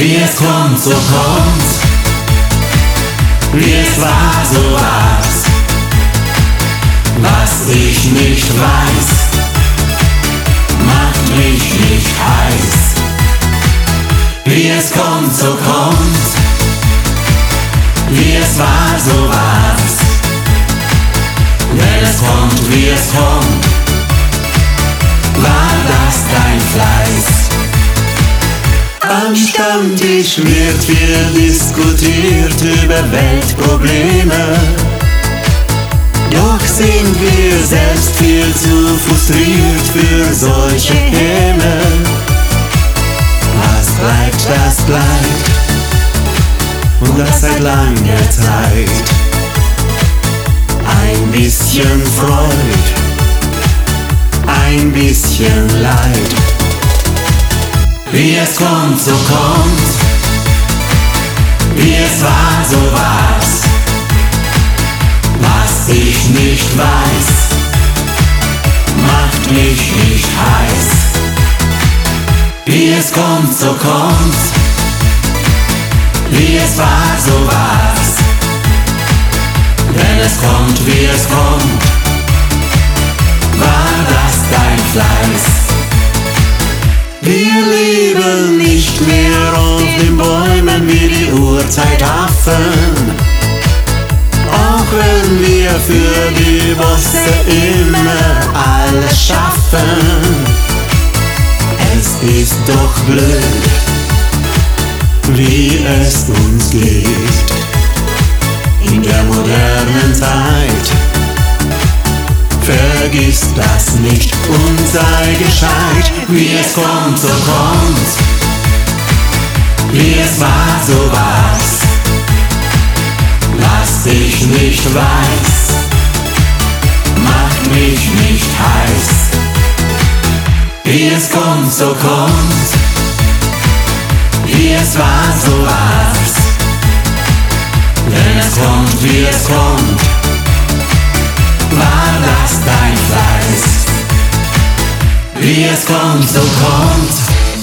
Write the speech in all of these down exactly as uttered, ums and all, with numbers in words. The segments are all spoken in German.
Wie es kommt, so kommt. Wie es war, so war's. Was ich nicht weiß, macht mich nicht heiß. Wie es kommt, so kommt. Wie es war, so war's. Wenn es kommt, wie es kommt, war das dein Fleiß. Am Stammtisch wird viel diskutiert über Weltprobleme. Doch sind wir selbst viel zu frustriert für solche Häme. Was bleibt, das bleibt. Und das seit langer Zeit. Ein bisschen Freud, ein bisschen Leid. Wie es kommt, so kommt. Wie es war, so war's. Was ich nicht weiß, macht mich nicht heiß. Wie es kommt, so kommt. Wie es war, so war's. Wenn es kommt, wie es kommt, war das dein Fleiß. Wir leben nicht mehr auf den Bäumen wie die Urzeitaffen. Auch wenn wir für die Bosse immer alles schaffen. Es ist doch blöd, wie es uns geht. In der modernen Zeit, vergiss das nicht und sei gescheit. Wie es kommt, so kommt. Wie es war, so war's. Was ich nicht weiß, macht mich nicht heiß. Wie es kommt, so kommt. Wie es war, so war's. Wenn es kommt, wie es kommt, war das dein Fleiß. Wie es kommt, so kommt.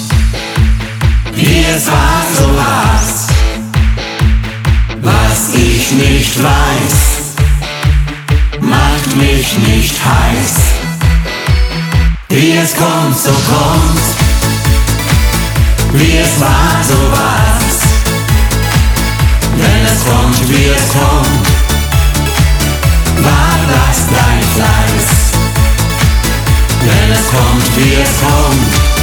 Wie es war, so war's. Was ich nicht weiß, macht mich nicht heiß. Wie es kommt, so kommt. Wie es war, so war's. Wenn es kommt, wie es kommt, war das dein Fleiß. Wenn es kommt, wie es kommt,